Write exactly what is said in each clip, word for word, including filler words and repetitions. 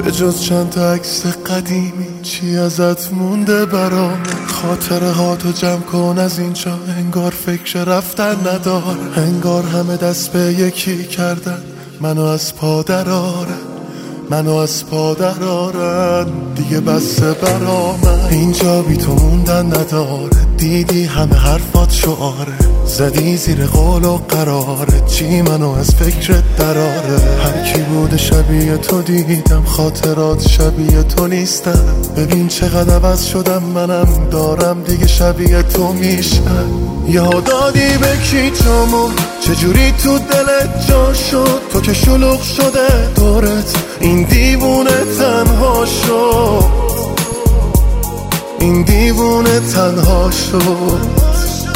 به جز چند تا عکس قدیمی چی ازت مونده برام؟ خاطره ها تو جمع کن از اینجا، انگار فکر رفتن نداره، انگار همه دست به یکی کردن منو از پا درارن، منو از پا درارن، دیگه بسه برا من. اینجا بی تو موندن نداره، دیدی همه حرفات شعاره، زدی زیر قول و قراره، چی منو از فکرت دراره. هر کی بوده شبیه تو دیدم، خاطرات شبیه تو نیستن، ببین چقدر عوض شدم، منم دارم دیگه شبیه تو میشن. یه دادی به کی جامو، چجوری تو دلت جا شد، تو که شلوغ شده دورت، این دیوونه تنها شد، این دیوونه تنها شد.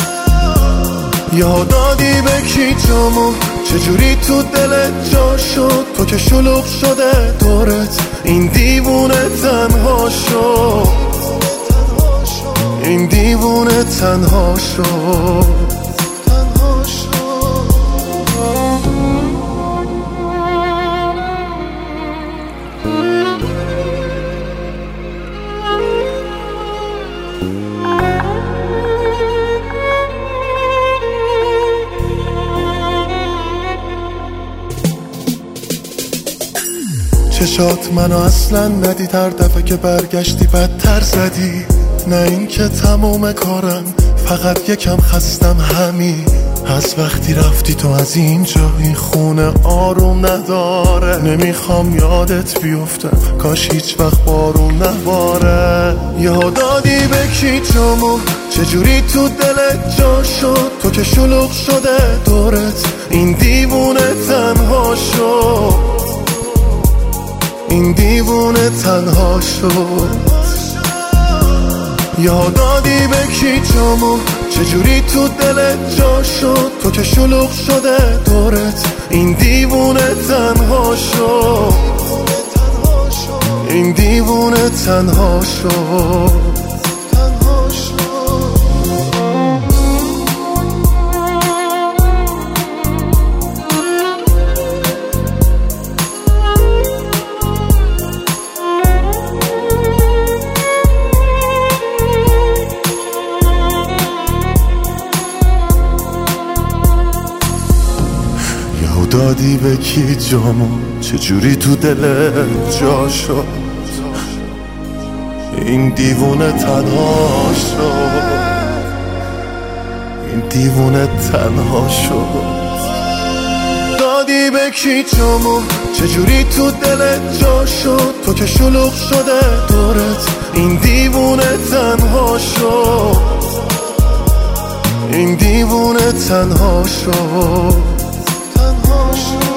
یا دادی به کی جامو، چجوری تو دلت جا شد، تو که شلوغ شده دورت، این دیوونه تنها شد، این دیوونه تنها شد. چشات منو اصلا ندید، هر دفعه که برگشتی بدتر زدی. نه این که تمام کارم، فقط یکم خستم همین. از وقتی رفتی تو از اینجا، این خونه آروم نداره، نمیخوام یادت بیفتم، کاش هیچ وقت بارون نباره. یا دادی به کی جامو، چجوری تو دلت جا شد، تو که شلوغ شده دورت، این دیوونه تنها شد، این دیوونه تنها شد. یا دادی به کی جامو، چجوری تو دلت جا شد، تو که شلوغ شده دورت، این دیوونه تنها شد، این دیوونه تنها شد. دادی به کی جامو، چجوری تو دلت جا شد، این دیوونه تنها شد، این دیوونه تنها شد. دادی به کی جامو، چجوری تو دلت جا شد، تو که شلوغ شده دورت، این دیوونه تنها شد، این دیوونه تنها شد.